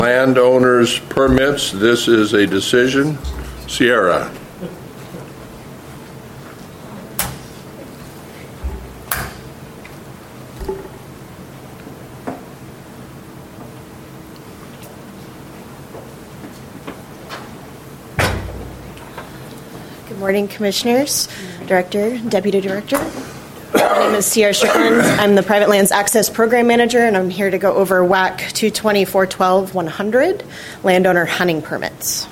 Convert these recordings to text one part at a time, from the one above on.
Landowners permits. This is a decision. Sierra. Good morning, Commissioners, Director, Deputy Director. My name is Sierra Strickland. I'm the Private Lands Access Program Manager, and I'm here to go over WAC 22412-100, landowner hunting permits.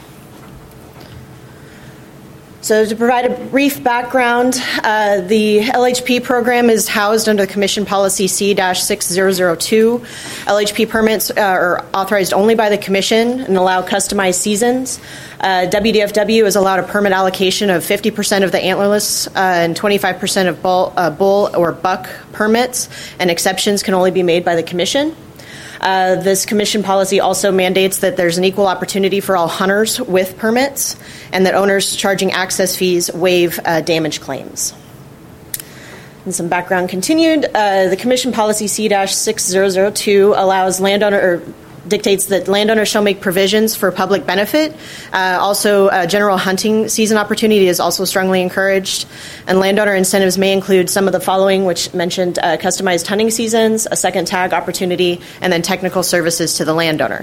So to provide a brief background, the LHP program is housed under Commission Policy C-6002. LHP permits are authorized only by the Commission and allow customized seasons. WDFW is allowed a permit allocation of 50% of the antlerless and 25% of bull or buck permits, and exceptions can only be made by the Commission. This Commission policy also mandates that there's an equal opportunity for all hunters with permits, and that owners charging access fees waive damage claims. And some background continued. The Commission policy C-6002 allows dictates that landowners shall make provisions for public benefit. Also, general hunting season opportunity is also strongly encouraged. And landowner incentives may include some of the following, which mentioned customized hunting seasons, a second tag opportunity, and then technical services to the landowner.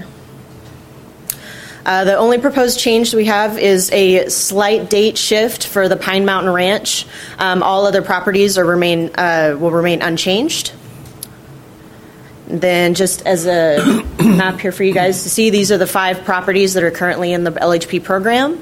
The only proposed change we have is a slight date shift for the Pine Mountain Ranch. All other properties will remain unchanged. Then just as a map here for you guys to see, these are the 5 properties that are currently in the LHP program.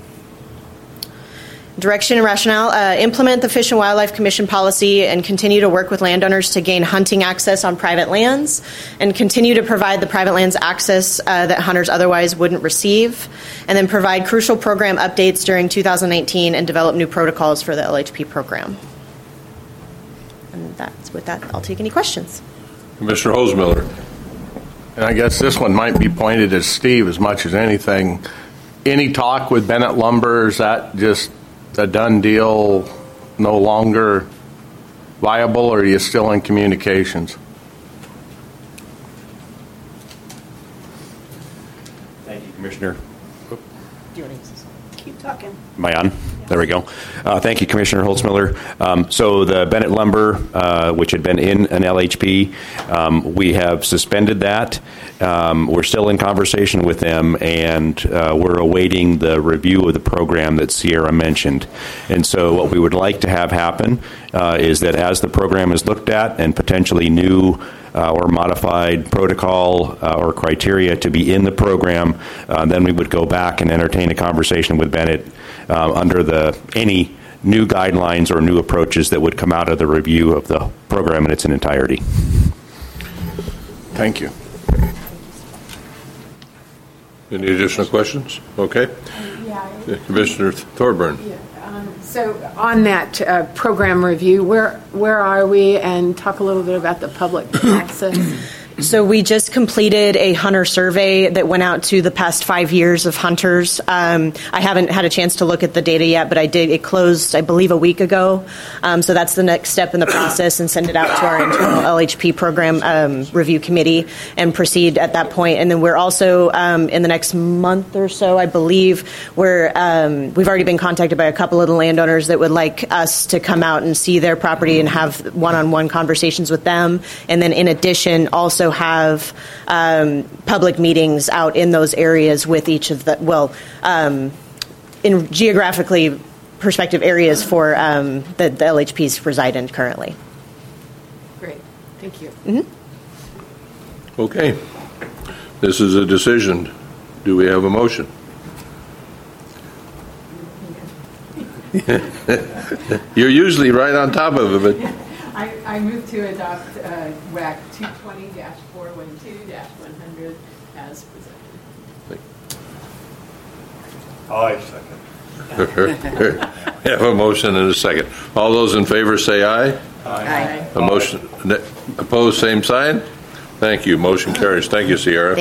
Direction and rationale, implement the Fish and Wildlife Commission policy and continue to work with landowners to gain hunting access on private lands and continue to provide the private lands access that hunters otherwise wouldn't receive, and then provide crucial program updates during 2019 and develop new protocols for the LHP program. And with that, I'll take any questions. Commissioner Holzmiller. And I guess this one might be pointed at Steve as much as anything. Any talk with Bennett Lumber? Is that just a done deal, no longer viable, or are you still in communications? Thank you, Commissioner. Keep talking. Am I on? There we go. Thank you, Commissioner Holzmiller. So the Bennett Lumber, which had been in an LHP, we have suspended that. We're still in conversation with them, and we're awaiting the review of the program that Sierra mentioned. And so what we would like to have happen is that as the program is looked at and potentially new or modified protocol or criteria to be in the program, then we would go back and entertain a conversation with Bennett under any new guidelines or new approaches that would come out of the review of the program in its entirety. Thank you. Any additional questions? Okay. Commissioner Thorburn. So on that program review, where are we? And talk a little bit about the public access. So we just completed a hunter survey that went out to the past 5 years of hunters. I haven't had a chance to look at the data yet, but I did. It closed, I believe, a week ago. So that's the next step in the process, and send it out to our internal LHP program review committee and proceed at that point. And then we're also in the next month or so, I believe, we've already been contacted by a couple of the landowners that would like us to come out and see their property and have one-on-one conversations with them. And then in addition, also have public meetings out in those areas with each of the, in geographically perspective areas for the LHPs reside in currently. Great. Thank you. Mm-hmm. Okay. This is a decision. Do we have a motion? You're usually right on top of it. I move to adopt WAC 220-412-100 as presented. I second. We have a motion and a second. All those in favor say aye. Aye. A motion opposed, same sign. Thank you. Motion carries. Thank you, Sierra.